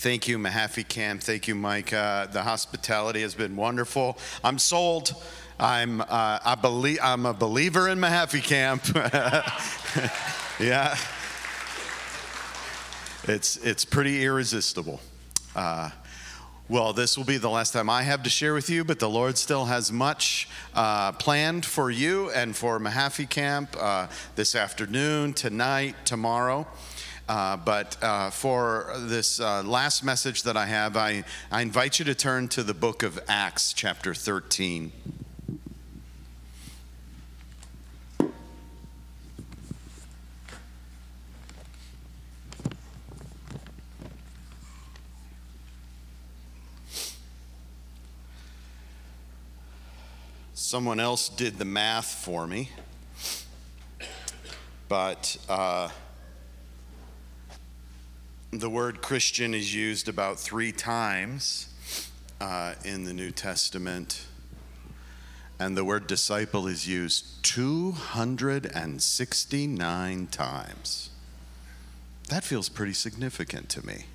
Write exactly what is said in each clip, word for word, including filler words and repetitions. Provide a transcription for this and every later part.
Thank you, Mahaffey Camp. Thank you, Mike. Uh, the hospitality has been wonderful. I'm sold. I'm uh, I believe I'm a believer in Mahaffey Camp. Yeah, it's it's pretty irresistible. Uh, well, this will be the last time I have to share with you, but the Lord still has much uh, planned for you and for Mahaffey Camp uh, this afternoon, tonight, tomorrow. Uh, but uh, for this uh, last message that I have, I, I invite you to turn to the book of Acts, chapter thirteen. Someone else did the math for me, but uh, the word Christian is used about three times uh, in the New Testament, and the word disciple is used two hundred sixty-nine times. That feels pretty significant to me.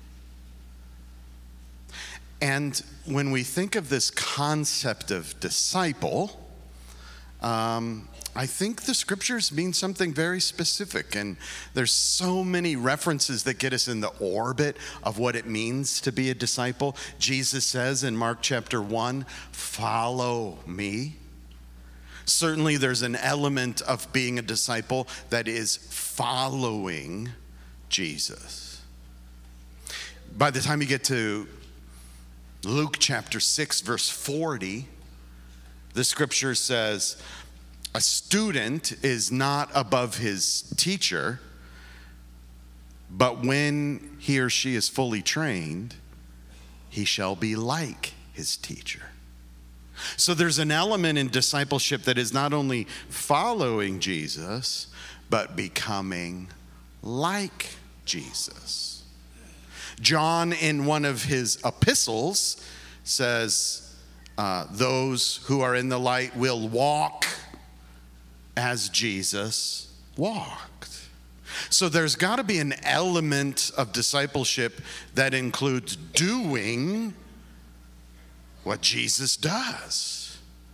And when we think of this concept of disciple, um, I think the scriptures mean something very specific, and there's so many references that get us in the orbit of what it means to be a disciple. Jesus says in Mark chapter one, "Follow me." Certainly there's an element of being a disciple that is following Jesus. By the time you get to Luke chapter six, verse forty, the scripture says, a student is not above his teacher, but when he or she is fully trained, he shall be like his teacher. So there's an element in discipleship that is not only following Jesus, but becoming like Jesus. John, in one of his epistles, says, uh, those who are in the light will walk as Jesus walked. So there's got to be an element of discipleship that includes doing what Jesus does.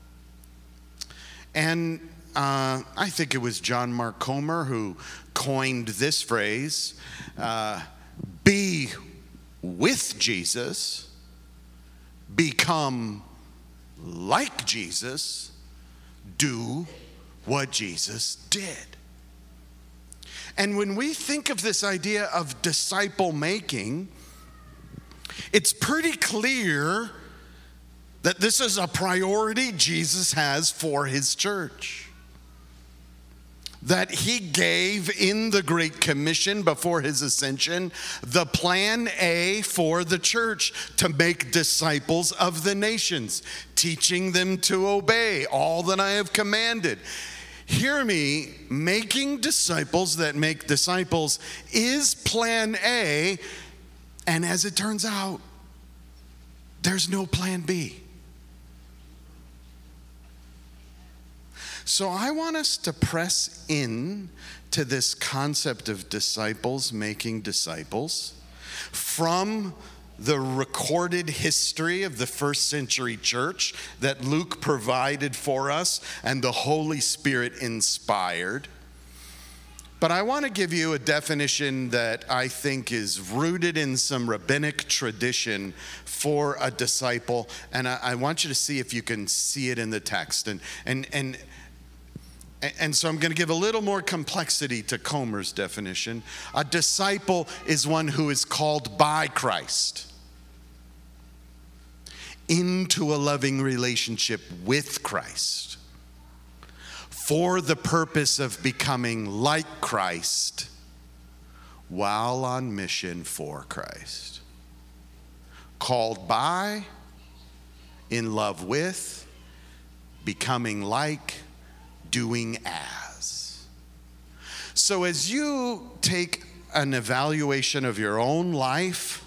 And uh, I think it was John Mark Comer who coined this phrase, uh, be with Jesus, become like Jesus, do what Jesus did. And when we think of this idea of disciple making, it's pretty clear that this is a priority Jesus has for his church. That he gave in the Great Commission before his ascension the plan A for the church to make disciples of the nations, teaching them to obey all that I have commanded. Hear me, making disciples that make disciples is plan A, and as it turns out, there's no plan B. So I want us to press in to this concept of disciples making disciples from the recorded history of the first century church that Luke provided for us and the Holy Spirit inspired. But I want to give you a definition that I think is rooted in some rabbinic tradition for a disciple, and I, I want you to see if you can see it in the text. And and and And so I'm going to give a little more complexity to Comer's definition. A disciple is one who is called by Christ into a loving relationship with Christ for the purpose of becoming like Christ while on mission for Christ. Called by, in love with, becoming like, doing as. So as you take an evaluation of your own life,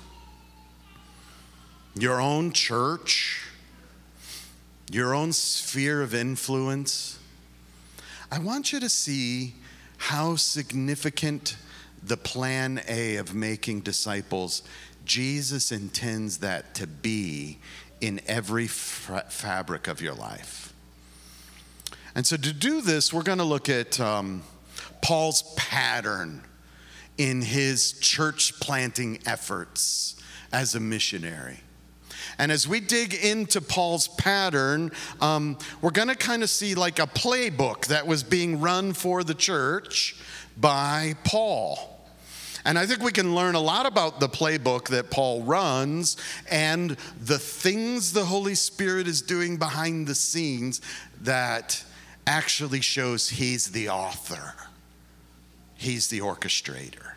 your own church, your own sphere of influence, I want you to see how significant the plan A of making disciples Jesus intends that to be in every fa- fabric of your life. And so to do this, we're going to look at um, Paul's pattern in his church planting efforts as a missionary. And as we dig into Paul's pattern, um, we're going to kind of see like a playbook that was being run for the church by Paul. And I think we can learn a lot about the playbook that Paul runs and the things the Holy Spirit is doing behind the scenes that actually shows he's the author. He's the orchestrator.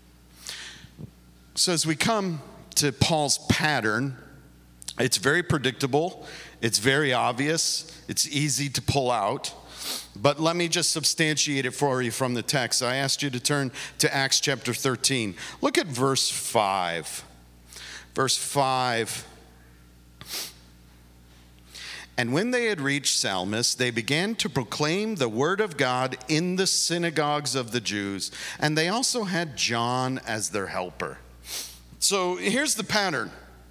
So as we come to Paul's pattern, it's very predictable, it's very obvious, it's easy to pull out. But let me just substantiate it for you from the text. I asked you to turn to Acts chapter thirteen. Look at verse five. Verse five. And when they had reached Salamis, they began to proclaim the word of God in the synagogues of the Jews. And they also had John as their helper. So here's the pattern.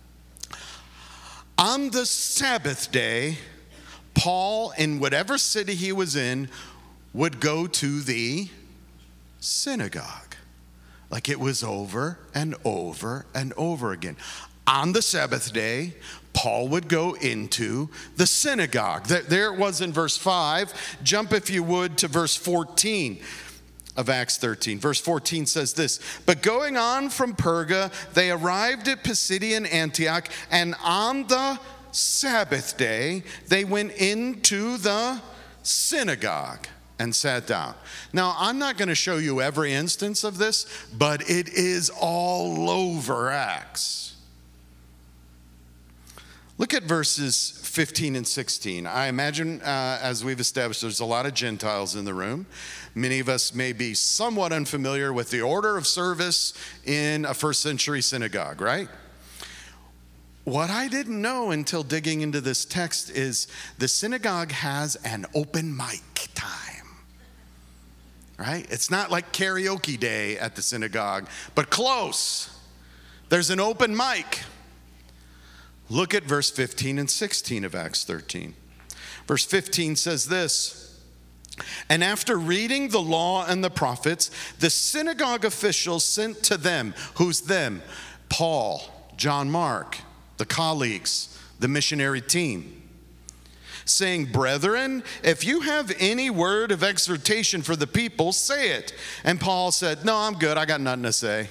On the Sabbath day, Paul, in whatever city he was in, would go to the synagogue. Like it was over and over and over again. On the Sabbath day, Paul would go into the synagogue. There it was in verse five. Jump, if you would, to verse fourteen of Acts thirteen. Verse fourteen says this: But going on from Perga, they arrived at Pisidian Antioch, and on the Sabbath day, they went into the synagogue and sat down. Now, I'm not going to show you every instance of this, but it is all over Acts. Look at verses fifteen and sixteen. I imagine, uh, as we've established, there's a lot of Gentiles in the room. Many of us may be somewhat unfamiliar with the order of service in a first century synagogue, right? What I didn't know until digging into this text is the synagogue has an open mic time, right? It's not like karaoke day at the synagogue, but close. There's an open mic. Look at verse fifteen and sixteen of Acts thirteen. Verse fifteen says this: And after reading the law and the prophets, the synagogue officials sent to them, who's them? Paul, John Mark, the colleagues, the missionary team, saying, Brethren, if you have any word of exhortation for the people, say it. And Paul said, No, I'm good. I got nothing to say.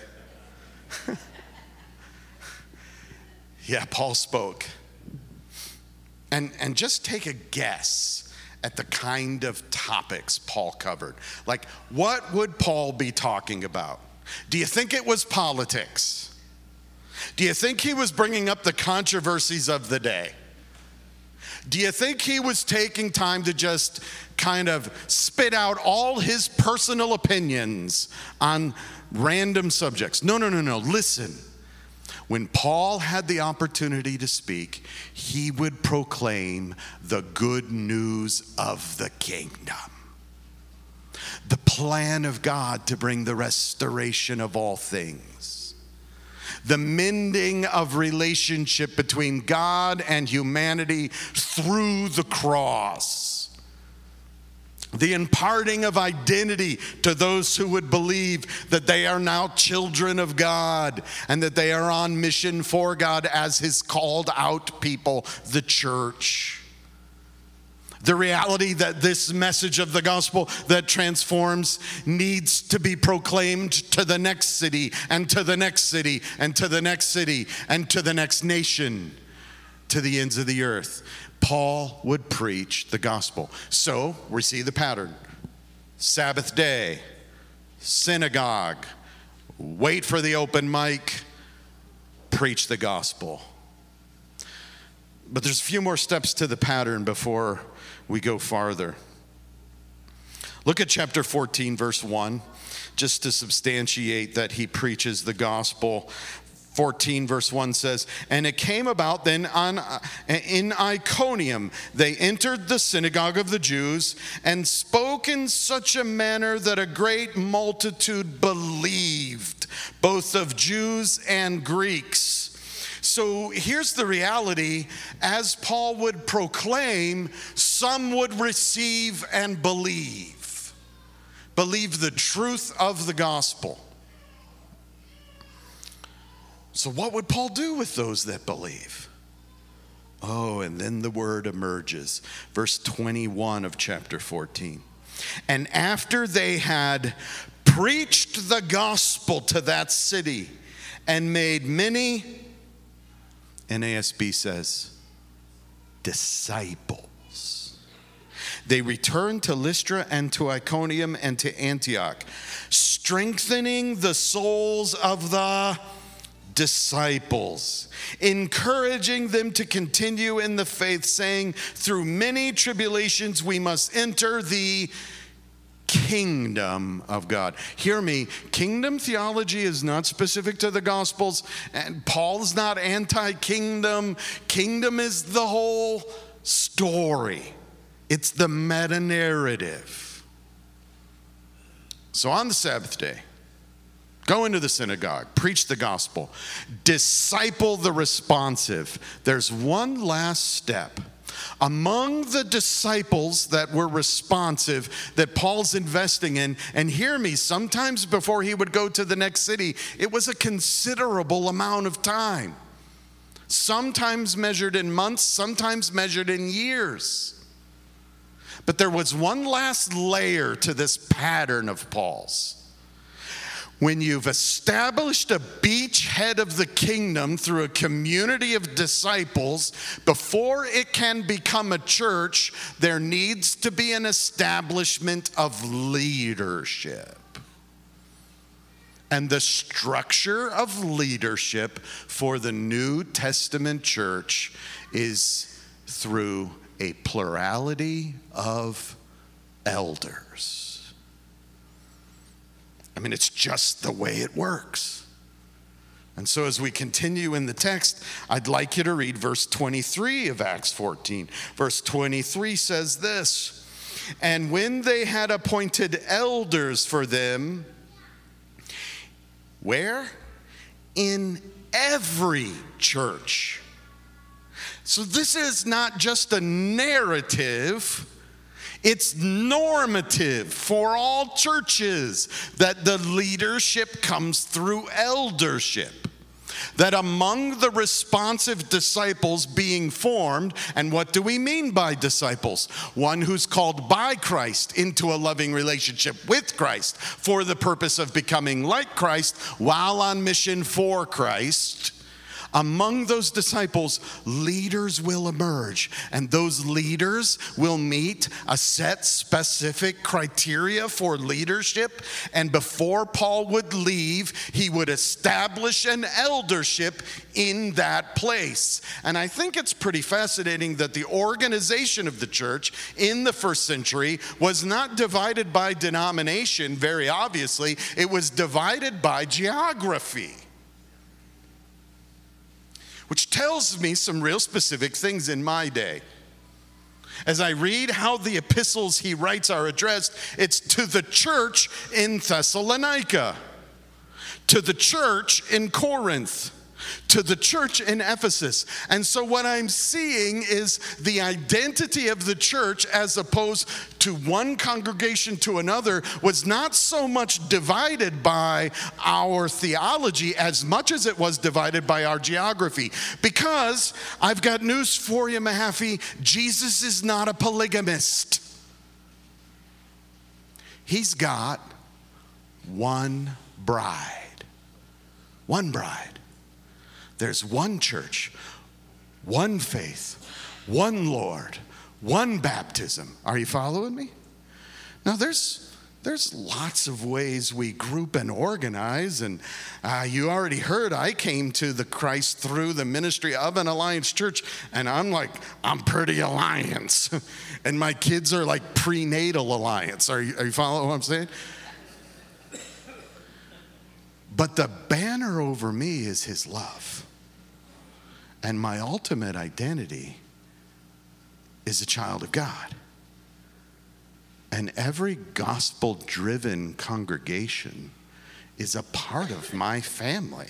Yeah, Paul spoke. And, and just take a guess at the kind of topics Paul covered. Like, what would Paul be talking about? Do you think it was politics? Do you think he was bringing up the controversies of the day? Do you think he was taking time to just kind of spit out all his personal opinions on random subjects? No, no, no, no. Listen. When Paul had the opportunity to speak, he would proclaim the good news of the kingdom. The plan of God to bring the restoration of all things. The mending of relationship between God and humanity through the cross. The imparting of identity to those who would believe that they are now children of God and that they are on mission for God as his called out people, the church. The reality that this message of the gospel that transforms needs to be proclaimed to the next city and to the next city and to the next city and to the next nation, to the ends of the earth. Paul would preach the gospel. So we see the pattern. Sabbath day, synagogue, wait for the open mic, preach the gospel. But there's a few more steps to the pattern before we go farther. Look at chapter fourteen, verse one, just to substantiate that he preaches the gospel. fourteen verse one says, And it came about then on, in Iconium, they entered the synagogue of the Jews and spoke in such a manner that a great multitude believed both of Jews and Greeks. So here's the reality. As Paul would proclaim, some would receive and believe. Believe the truth of the gospel. So what would Paul do with those that believe? Oh, and then the word emerges. Verse twenty-one of chapter fourteen. And after they had preached the gospel to that city and made many, N A S B says, disciples, they returned to Lystra and to Iconium and to Antioch, strengthening the souls of the disciples, encouraging them to continue in the faith, saying, through many tribulations we must enter the kingdom of God. Hear me, kingdom theology is not specific to the Gospels, and Paul's not anti-kingdom. Kingdom is the whole story. It's the meta-narrative. So on the Sabbath day, go into the synagogue, preach the gospel, disciple the responsive. There's one last step. Among the disciples that were responsive that Paul's investing in, and hear me, sometimes before he would go to the next city, it was a considerable amount of time. Sometimes measured in months, sometimes measured in years. But there was one last layer to this pattern of Paul's. When you've established a beachhead of the kingdom through a community of disciples, before it can become a church, there needs to be an establishment of leadership. And the structure of leadership for the New Testament church is through a plurality of elders. I mean, it's just the way it works. And so as we continue in the text, I'd like you to read verse twenty-three of Acts fourteen. Verse twenty-three says this, and when they had appointed elders for them, where? In every church. So this is not just a narrative. It's normative for all churches that the leadership comes through eldership. That among the responsive disciples being formed, and what do we mean by disciples? One who's called by Christ into a loving relationship with Christ for the purpose of becoming like Christ while on mission for Christ. Among those disciples, leaders will emerge, and those leaders will meet a set specific criteria for leadership. And before Paul would leave, he would establish an eldership in that place. And I think it's pretty fascinating that the organization of the church in the first century was not divided by denomination, very obviously. It was divided by geography. Which tells me some real specific things in my day. As I read how the epistles he writes are addressed, it's to the church in Thessalonica, to the church in Corinth, to the church in Ephesus. And so what I'm seeing is the identity of the church as opposed to one congregation to another was not so much divided by our theology as much as it was divided by our geography. Because I've got news for you, Mahaffey, Jesus is not a polygamist. He's got one bride. One bride. There's one church, one faith, one Lord, one baptism. Are you following me? Now, there's there's lots of ways we group and organize, and uh, you already heard I came to the Christ through the ministry of an Alliance church, and I'm like, I'm pretty Alliance, and my kids are like prenatal Alliance. Are you, are you following what I'm saying? But the banner over me is his love. And my ultimate identity is a child of God. And every gospel-driven congregation is a part of my family.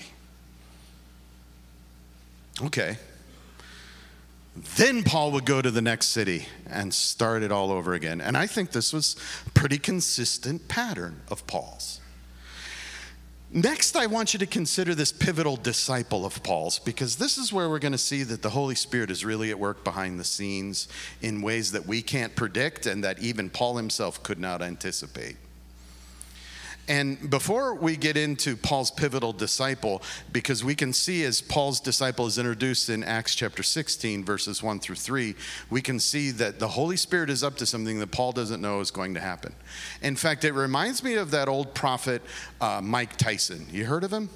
Okay. Then Paul would go to the next city and start it all over again. And I think this was a pretty consistent pattern of Paul's. Next, I want you to consider this pivotal disciple of Paul's, because this is where we're going to see that the Holy Spirit is really at work behind the scenes in ways that we can't predict and that even Paul himself could not anticipate. And before we get into Paul's pivotal disciple, because we can see as Paul's disciple is introduced in Acts chapter sixteen, verses one through three, we can see that the Holy Spirit is up to something that Paul doesn't know is going to happen. In fact, it reminds me of that old prophet, uh, Mike Tyson. You heard of him?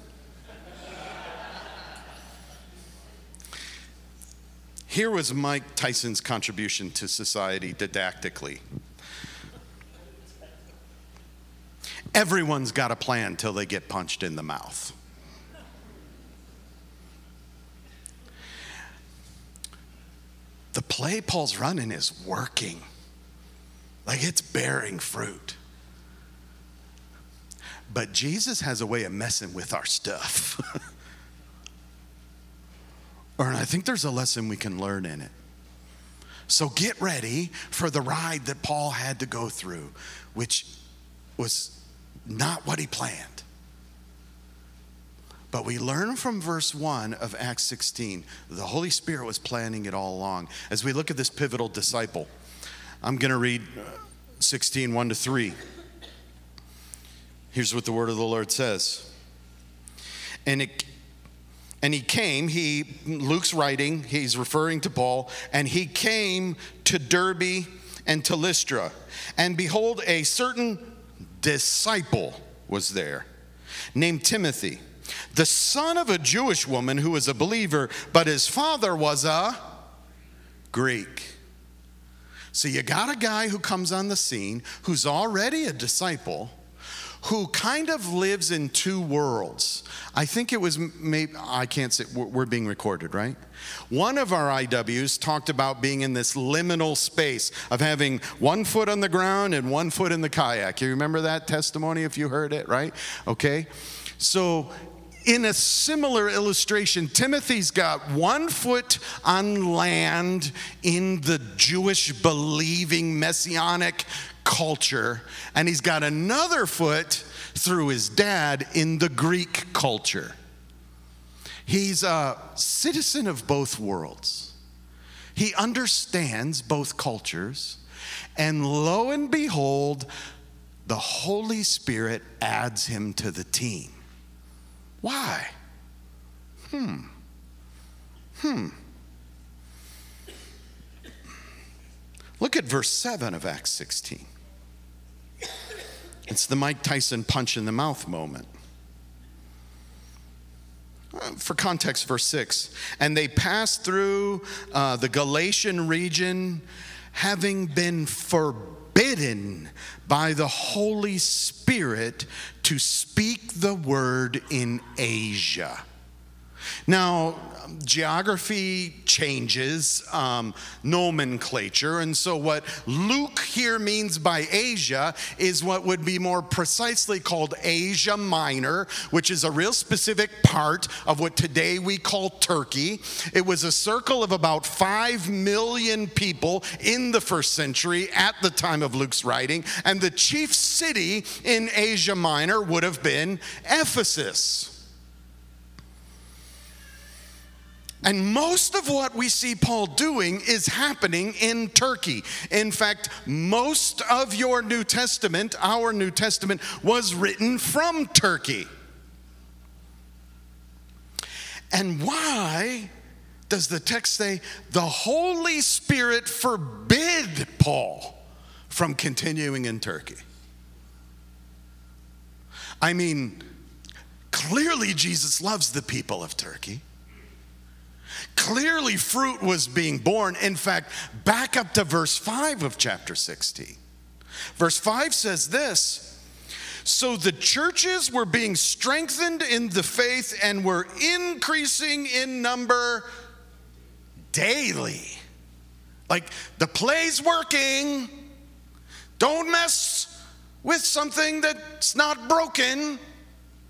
Here was Mike Tyson's contribution to society didactically. Everyone's got a plan till they get punched in the mouth. The play Paul's running is working. Like, it's bearing fruit. But Jesus has a way of messing with our stuff. Or I think there's a lesson we can learn in it. So get ready for the ride that Paul had to go through, which was not what he planned. But we learn from verse one of Acts sixteen, the Holy Spirit was planning it all along. As we look at this pivotal disciple, I'm going to read sixteen, one to three. Here's what the word of the Lord says. And it, and he came, he, Luke's writing, he's referring to Paul, and he came to Derbe and to Lystra. And behold, a certain disciple was there, named Timothy, the son of a Jewish woman who was a believer, but his father was a Greek. So you got a guy who comes on the scene who's already a disciple, who kind of lives in two worlds. I think it was, maybe, I can't say, we're being recorded, right? One of our I Ws talked about being in this liminal space of having one foot on the ground and one foot in the kayak. You remember that testimony if you heard it, right? Okay. So in a similar illustration, Timothy's got one foot on land in the Jewish believing messianic culture, and he's got another foot through his dad in the Greek culture. He's a citizen of both worlds. He understands both cultures, and lo and behold, the Holy Spirit adds him to the team. Why? Hmm. Hmm. Look at verse seven of Acts sixteen. It's the Mike Tyson punch in the mouth moment. For context, verse six. And they passed through uh, the Galatian region, having been forbidden by the Holy Spirit to speak the word in Asia. Now, geography changes um, nomenclature, and so what Luke here means by Asia is what would be more precisely called Asia Minor, which is a real specific part of what today we call Turkey. It was a circle of about five million people in the first century at the time of Luke's writing, and the chief city in Asia Minor would have been Ephesus. And most of what we see Paul doing is happening in Turkey. In fact, most of your New Testament, our New Testament, was written from Turkey. And why does the text say the Holy Spirit forbid Paul from continuing in Turkey? I mean, clearly Jesus loves the people of Turkey. Clearly fruit was being born. In fact, back up to verse five of chapter sixteen. Verse five says this: so the churches were being strengthened in the faith and were increasing in number daily. Like, the play's working. Don't mess with something that's not broken.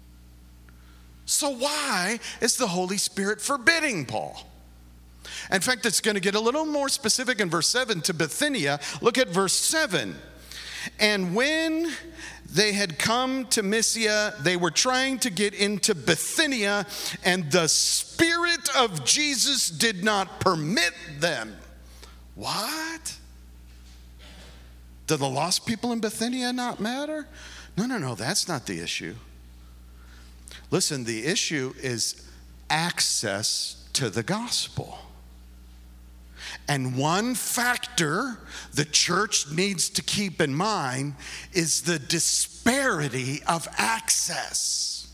So why is the Holy Spirit forbidding Paul? In fact, it's going to get a little more specific in verse seven to Bithynia. Look at verse seven. And when they had come to Mysia, they were trying to get into Bithynia, and the Spirit of Jesus did not permit them. What? Do the lost people in Bithynia not matter? No, no, no, that's not the issue. Listen, the issue is access to the gospel. And one factor the church needs to keep in mind is the disparity of access.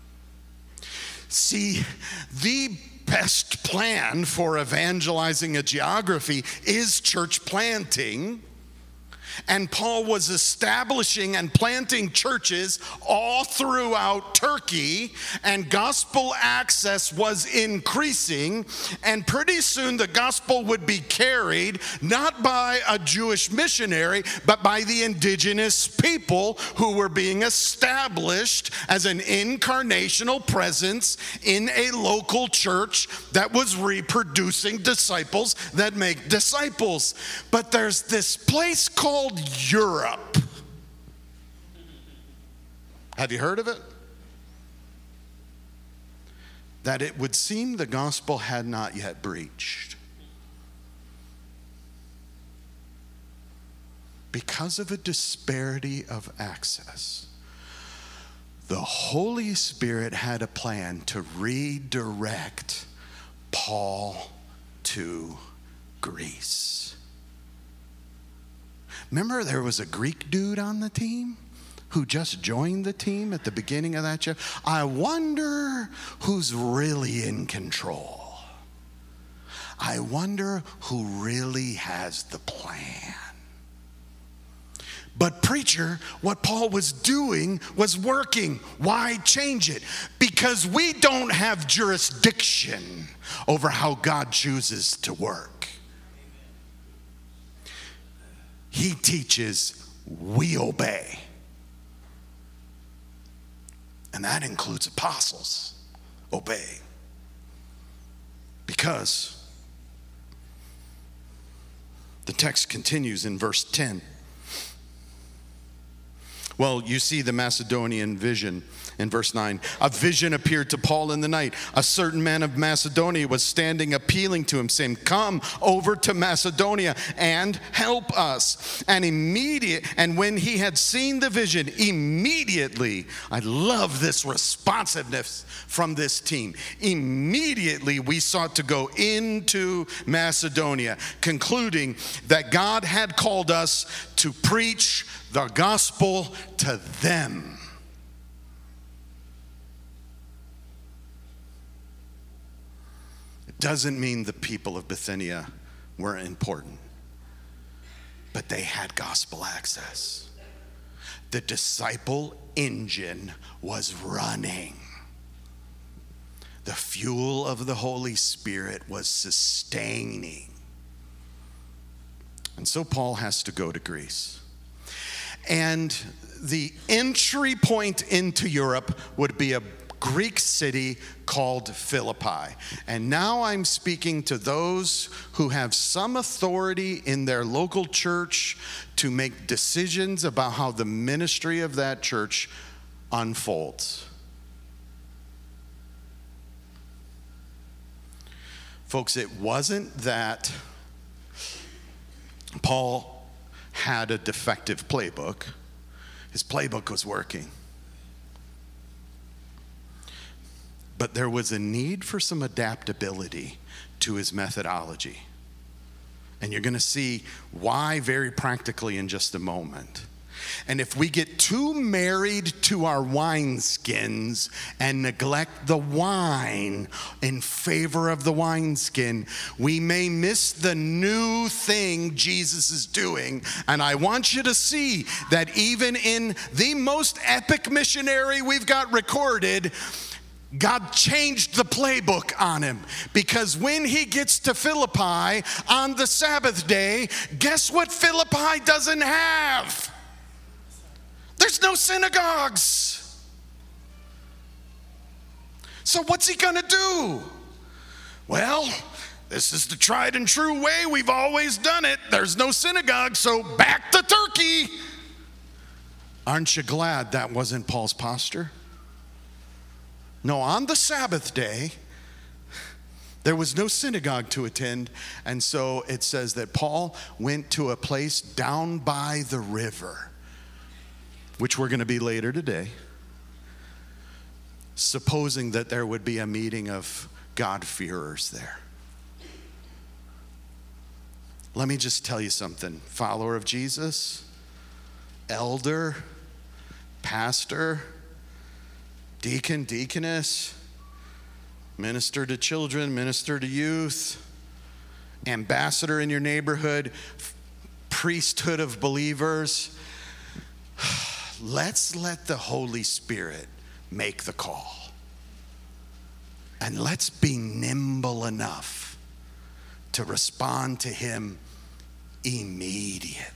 See, the best plan for evangelizing a geography is church planting. And Paul was establishing and planting churches all throughout Turkey, and gospel access was increasing, and pretty soon the gospel would be carried not by a Jewish missionary, but by the indigenous people who were being established as an incarnational presence in a local church that was reproducing disciples that make disciples. But there's this place called Europe. Have you heard of it? That it would seem the gospel had not yet breached. Because of a disparity of access, the Holy Spirit had a plan to redirect Paul to Greece. Remember, there was a Greek dude on the team who just joined the team at the beginning of that show? I wonder who's really in control. I wonder who really has the plan. But preacher, what Paul was doing was working. Why change it? Because we don't have jurisdiction over how God chooses to work. He teaches, we obey. And that includes apostles. Obey. Because the text continues in verse ten. Well, you see the Macedonian vision in verse nine. A vision appeared to Paul in the night. A certain man of Macedonia was standing appealing to him, saying, come over to Macedonia and help us. And immediate, and when he had seen the vision, immediately, I love this responsiveness from this team. Immediately we sought to go into Macedonia, concluding that God had called us to preach the gospel to them. It doesn't mean the people of Bithynia weren't important, but they had gospel access. The disciple engine was running. The fuel of the Holy Spirit was sustaining. And so Paul has to go to Greece. And the entry point into Europe would be a Greek city called Philippi. And now I'm speaking to those who have some authority in their local church to make decisions about how the ministry of that church unfolds. Folks, it wasn't that Paul had a defective playbook. His playbook was working. But there was a need for some adaptability to his methodology. And you're going to see why very practically in just a moment. And if we get too married to our wineskins and neglect the wine in favor of the wineskin, we may miss the new thing Jesus is doing. And I want you to see that even in the most epic missionary we've got recorded, God changed the playbook on him, because when he gets to Philippi on the Sabbath day, guess what Philippi doesn't have? There's no synagogues. So what's he gonna do? Well, this is the tried and true way. We've always done it. There's no synagogue, so back to Turkey. Aren't you glad that wasn't Paul's posture? No, on the Sabbath day, there was no synagogue to attend, and so it says that Paul went to a place down by the river, which we're going to be later today, supposing that there would be a meeting of God-fearers there. Let me just tell you something. Follower of Jesus, elder, pastor, deacon, deaconess, minister to children, minister to youth, ambassador in your neighborhood, priesthood of believers. Let's let the Holy Spirit make the call. And let's be nimble enough to respond to him immediately.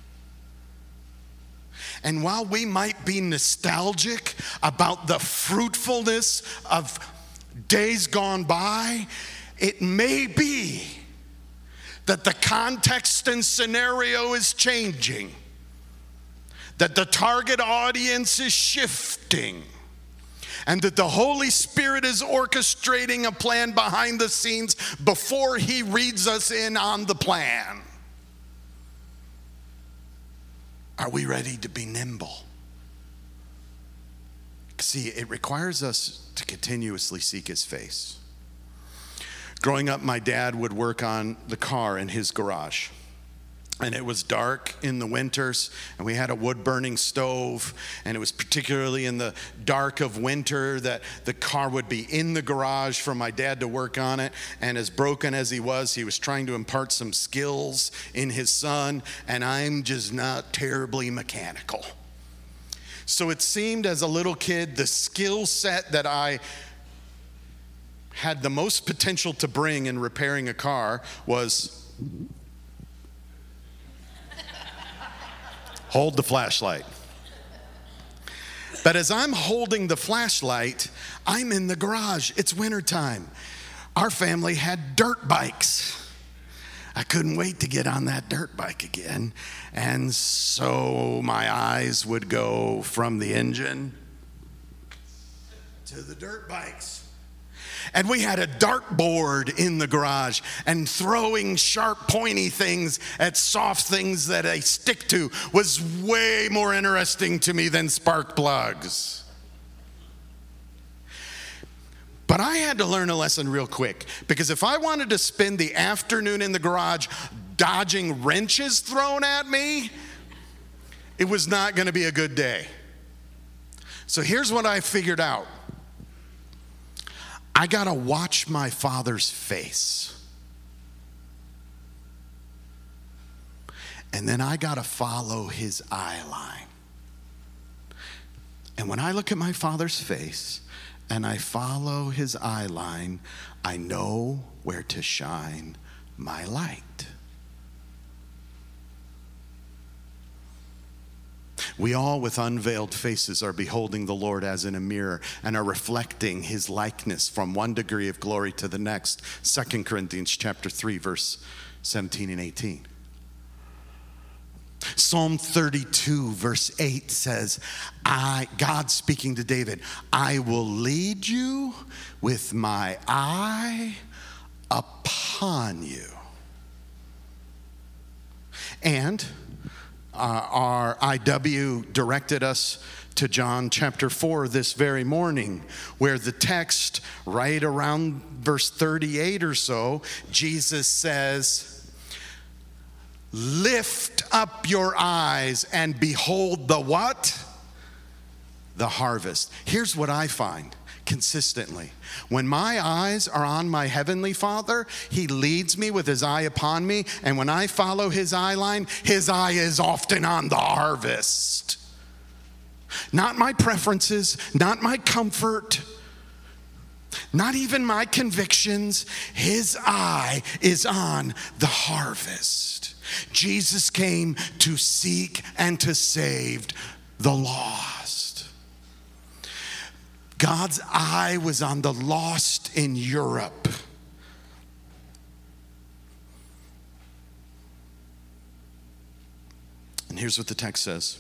And while we might be nostalgic about the fruitfulness of days gone by, it may be that the context and scenario is changing, that the target audience is shifting, and that the Holy Spirit is orchestrating a plan behind the scenes before he reads us in on the plan. Are we ready to be nimble? See, it requires us to continuously seek his face. Growing up, my dad would work on the car in his garage. And it was dark in the winters, and we had a wood-burning stove, and it was particularly in the dark of winter that the car would be in the garage for my dad to work on it. And as broken as he was, he was trying to impart some skills in his son, and I'm just not terribly mechanical. So it seemed as a little kid, the skill set that I had the most potential to bring in repairing a car was hold the flashlight. But as I'm holding the flashlight, I'm in the garage. It's wintertime. Our family had dirt bikes. I couldn't wait to get on that dirt bike again. And so my eyes would go from the engine to the dirt bikes. And we had a dartboard in the garage, and throwing sharp, pointy things at soft things that I stick to was way more interesting to me than spark plugs. But I had to learn a lesson real quick, because if I wanted to spend the afternoon in the garage dodging wrenches thrown at me, it was not going to be a good day. So here's what I figured out. I gotta watch my Father's face. And then I gotta follow his eye line. And when I look at my Father's face and I follow his eye line, I know where to shine my light. We all with unveiled faces are beholding the Lord as in a mirror and are reflecting his likeness from one degree of glory to the next. Second Corinthians chapter three, verse seventeen and eighteen. Psalm thirty-two, verse eight says, I, God speaking to David, I will lead you with my eye upon you. And Uh, our I W directed us to John chapter four this very morning, where the text right around verse thirty-eight or so, Jesus says, lift up your eyes and behold the what? The harvest. Here's what I find consistently. When my eyes are on my heavenly Father, he leads me with his eye upon me. And when I follow his eye line, his eye is often on the harvest. Not my preferences, not my comfort, not even my convictions. His eye is on the harvest. Jesus came to seek and to save the lost. God's eye was on the lost in Europe. And here's what the text says.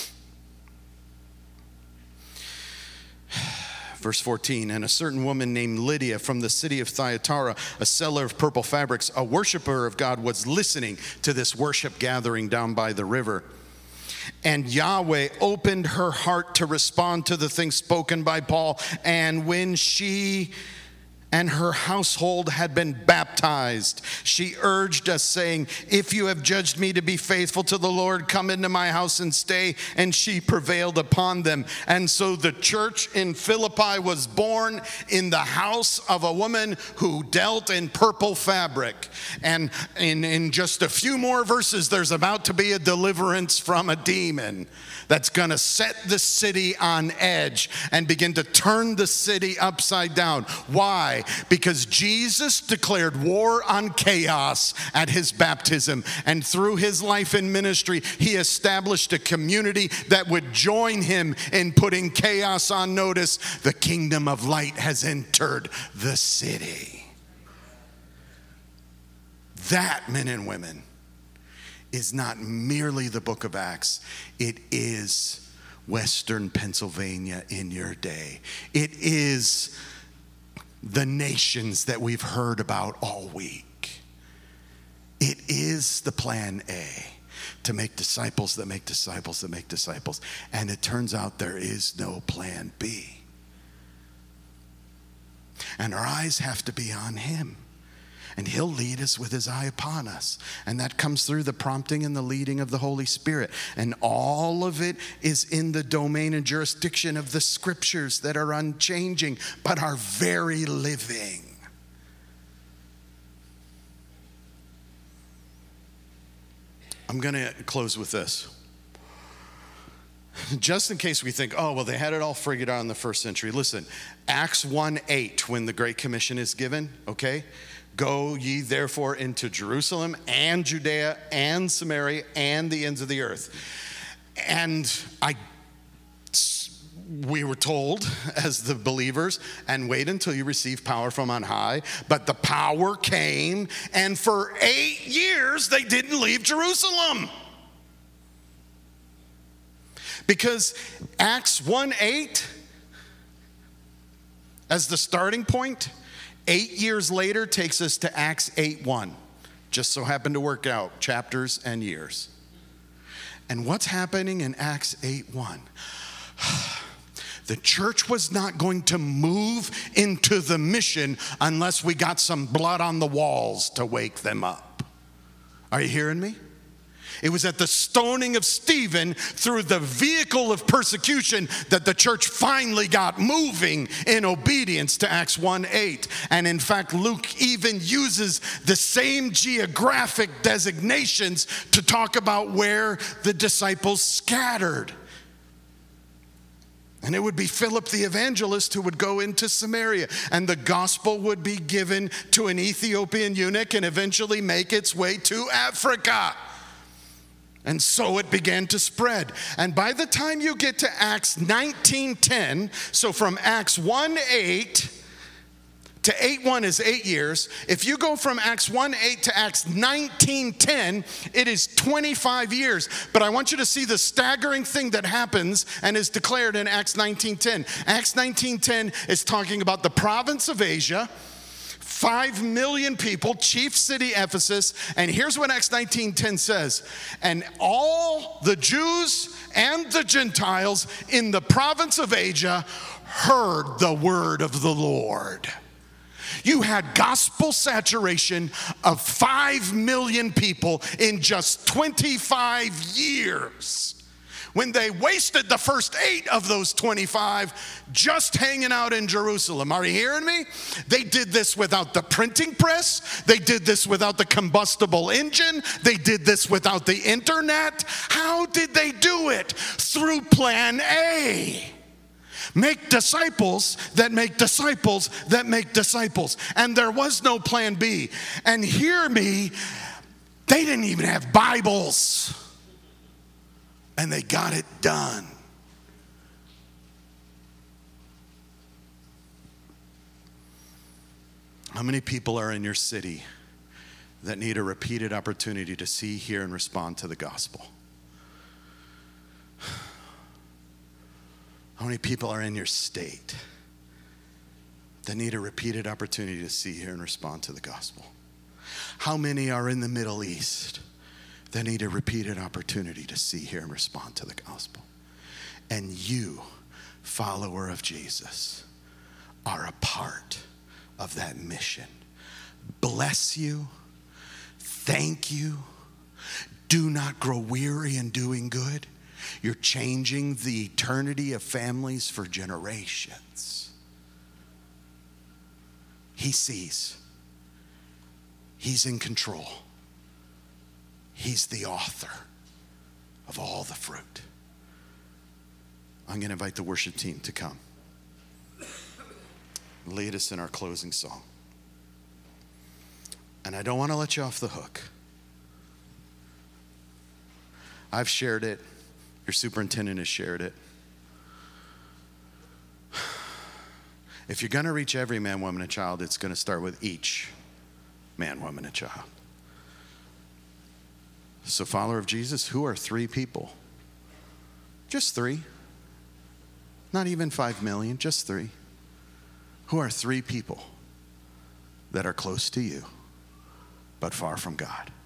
Verse fourteen, and a certain woman named Lydia from the city of Thyatira, a seller of purple fabrics, a worshiper of God, was listening to this worship gathering down by the river. And Yahweh opened her heart to respond to the things spoken by Paul. And when she and her household had been baptized, she urged us, saying, if you have judged me to be faithful to the Lord, come into my house and stay. And she prevailed upon them. And so the church in Philippi was born in the house of a woman who dealt in purple fabric. And in, in just a few more verses, there's about to be a deliverance from a demon that's going to set the city on edge and begin to turn the city upside down. Why? Because Jesus declared war on chaos at his baptism, and through his life and ministry, he established a community that would join him in putting chaos on notice. The kingdom of light has entered the city. That, men and women, is not merely the book of Acts. It is Western Pennsylvania in your day. It is the nations that we've heard about all week. It is the plan A, to make disciples that make disciples that make disciples. And it turns out there is no plan B. And our eyes have to be on him. And he'll lead us with his eye upon us. And that comes through the prompting and the leading of the Holy Spirit. And all of it is in the domain and jurisdiction of the scriptures that are unchanging, but are very living. I'm going to close with this. Just in case we think, oh, well, they had it all figured out in the first century. Listen, Acts one eight, when the Great Commission is given, okay? Go ye therefore into Jerusalem and Judea and Samaria and the ends of the earth. And I, we were told as the believers, and wait until you receive power from on high. But the power came, and for eight years they didn't leave Jerusalem. Because Acts one eight, as the starting point, eight years later takes us to Acts eight one. Just so happened to work out chapters and years. And what's happening in Acts eight one? The church was not going to move into the mission unless we got some blood on the walls to wake them up. Are you hearing me? It was at the stoning of Stephen, through the vehicle of persecution, that the church finally got moving in obedience to Acts one eight. And in fact, Luke even uses the same geographic designations to talk about where the disciples scattered. And it would be Philip the evangelist who would go into Samaria, and the gospel would be given to an Ethiopian eunuch and eventually make its way to Africa. And so it began to spread. And by the time you get to Acts nineteen ten, so from Acts one eight to eight one is eight years. If you go from Acts one eight to Acts nineteen ten, it is twenty-five years. But I want you to see the staggering thing that happens and is declared in Acts nineteen ten. Acts nineteen ten is talking about the province of Asia, Five million people, chief city Ephesus. And here's what Acts nineteen ten says. And all the Jews and the Gentiles in the province of Asia heard the word of the Lord. You had gospel saturation of five million people in just twenty-five years. When they wasted the first eight of those twenty-five just hanging out in Jerusalem. Are you hearing me? They did this without the printing press. They did this without the combustible engine. They did this without the internet. How did they do it? Through plan A. Make disciples that make disciples that make disciples. And there was no plan B. And hear me, they didn't even have Bibles. And they got it done. How many people are in your city that need a repeated opportunity to see, hear, and respond to the gospel? How many people are in your state that need a repeated opportunity to see, hear, and respond to the gospel? How many are in the Middle East that need a repeated opportunity to see, hear, and respond to the gospel? And you, follower of Jesus, are a part of that mission. Bless you. Thank you. Do not grow weary in doing good. You're changing the eternity of families for generations. He sees. He's in control. He's the author of all the fruit. I'm going to invite the worship team to come. Lead us in our closing song. And I don't want to let you off the hook. I've shared it. Your superintendent has shared it. If you're going to reach every man, woman, and child, it's going to start with each man, woman, and child. So, follower of Jesus, who are three people? Just three. Not even five million, just three. Who are three people that are close to you, but far from God?